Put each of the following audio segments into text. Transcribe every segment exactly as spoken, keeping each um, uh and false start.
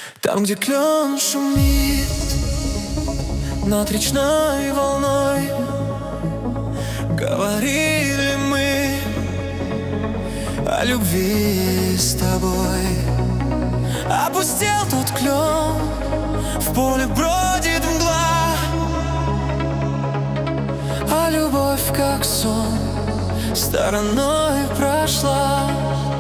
Там, где клен шумит над речной волной, говорили мы о любви с тобой. Опустел тот клен, в поле бродит мгла, а любовь, как сон, стороной прошла.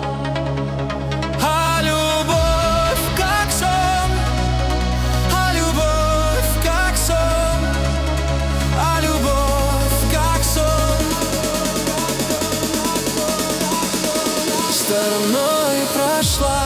А любовь, как сон, а любовь, как сон, а любовь, как сон, стороной прошла.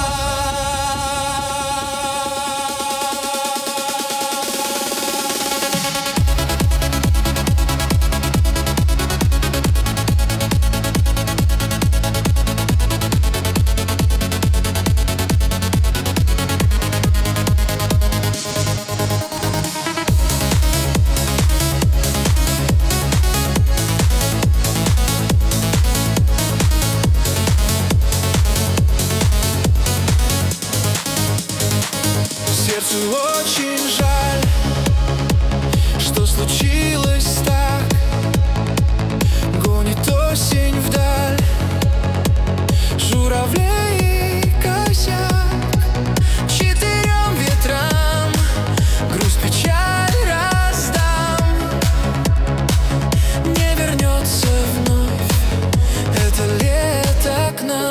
Сердцу очень жаль, что случилось так. Гонит осень вдаль, журавлей и косяк. Четырем ветрам грусть, печаль раздам. Не вернется вновь это лето к нам.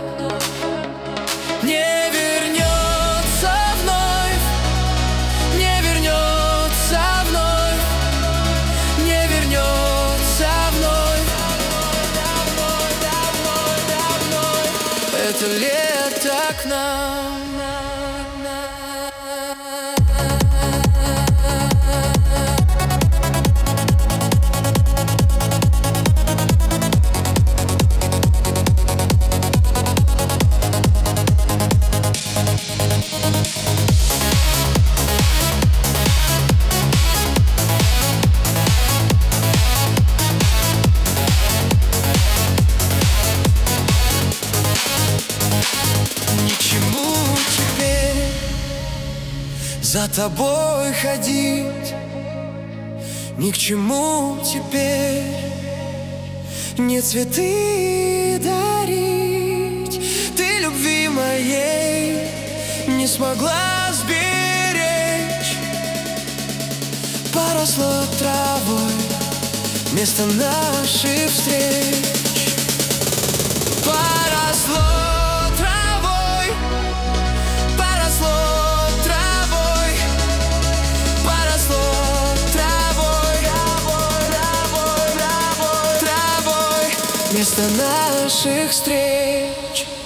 Не вернется вновь, не вернется вновь, не вернется вновь это лето к нам. Ни к чему теперь за тобой ходить, ни к чему теперь не цветы дарить. Ты любви моей не смогла сберечь, поросло травой место наших встреч. Поросло травой, поросло травой, поросло травой, травой, травой, травой место наших встреч.